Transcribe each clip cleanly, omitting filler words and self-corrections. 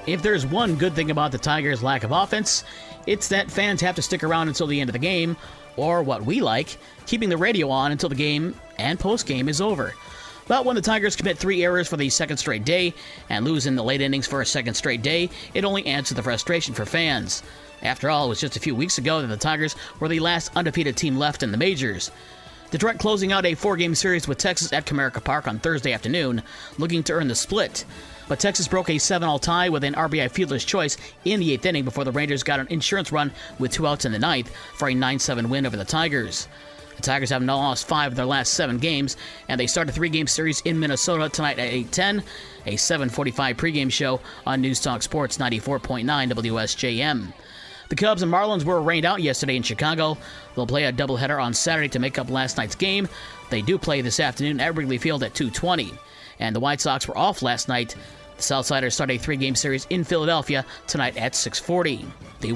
If there's one good thing about the Tigers' lack of offense, it's that fans have to stick around until the end of the game, or what we like, keeping the radio on until the game and post-game is over. But when the Tigers commit 3 errors for the second straight day and lose in the late innings for a second straight day, it only adds to the frustration for fans. After all, it was just a few weeks ago that the Tigers were the last undefeated team left in the majors. Detroit closing out a 4-game series with Texas at Comerica Park on Thursday afternoon, looking to earn the split. But Texas broke a 7-all tie with an RBI fielder's choice in the 8th inning before the Rangers got an insurance run with 2 outs in the 9th for a 9-7 win over the Tigers. The Tigers have now lost 5 of their last 7 games, and they start a 3-game series in Minnesota tonight at 8:10, a 7:45 pregame show on News Talk Sports 94.9 WSJM. The Cubs and Marlins were rained out yesterday in Chicago. They'll play a doubleheader on Saturday to make up last night's game. They do play this afternoon at Wrigley Field at 2:20. And the White Sox were off last night. The Southsiders start a 3-game series in Philadelphia tonight at 6:40. The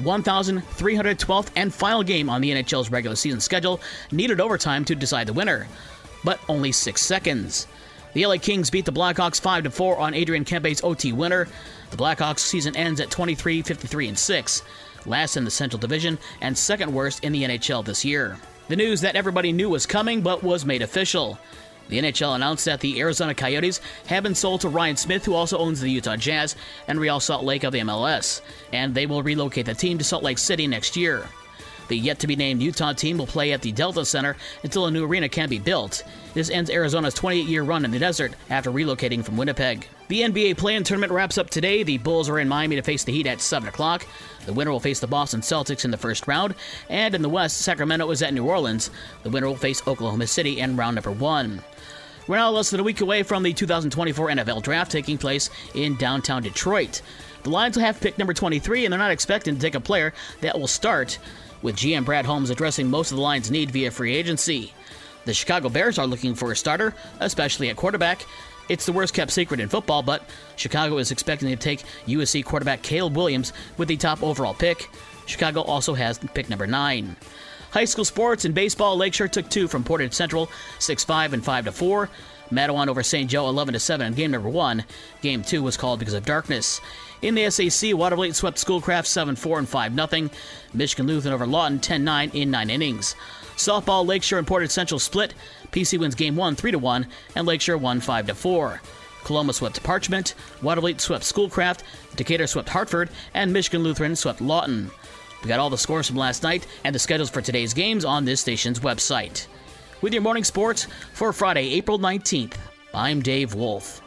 1,312th and final game on the NHL's regular season schedule needed overtime to decide the winner, but only 6 seconds. The LA Kings beat the Blackhawks 5-4 on Adrian Kempe's OT winner. The Blackhawks season ends at 23-53-6, last in the Central Division and second worst in the NHL this year. The news that everybody knew was coming but was made official. The NHL announced that the Arizona Coyotes have been sold to Ryan Smith, who also owns the Utah Jazz and Real Salt Lake of the MLS, and they will relocate the team to Salt Lake City next year. The yet-to-be-named Utah team will play at the Delta Center until a new arena can be built. This ends Arizona's 28-year run in the desert after relocating from Winnipeg. The NBA play-in tournament wraps up today. The Bulls are in Miami to face the Heat at 7 o'clock. The winner will face the Boston Celtics in the first round. And in the West, Sacramento is at New Orleans. The winner will face Oklahoma City in round number 1. We're now less than a week away from the 2024 NFL Draft taking place in downtown Detroit. The Lions will have pick number 23, and they're not expecting to take a player that will start, with GM Brad Holmes addressing most of the Lions' need via free agency. The Chicago Bears are looking for a starter, especially at quarterback. It's the worst-kept secret in football, but Chicago is expecting to take USC quarterback Caleb Williams with the top overall pick. Chicago also has pick number 9. High school sports in baseball, Lakeshore took 2 from Portage Central, 6-5 and 5-4. Madawan over St. Joe, 11-7 in game number 1. Game 2 was called because of darkness. In the SAC, Watervliet swept Schoolcraft 7-4 and 5-0. Michigan Lutheran over Lawton 10-9 in 9 innings. Softball, Lakeshore and Portage Central split. PC wins game 1 3-1, and Lakeshore won 5-4. Coloma swept Parchment. Watervliet swept Schoolcraft. Decatur swept Hartford, and Michigan Lutheran swept Lawton. We got all the scores from last night and the schedules for today's games on this station's website. With your morning sports for Friday, April 19th, I'm Dave Wolf.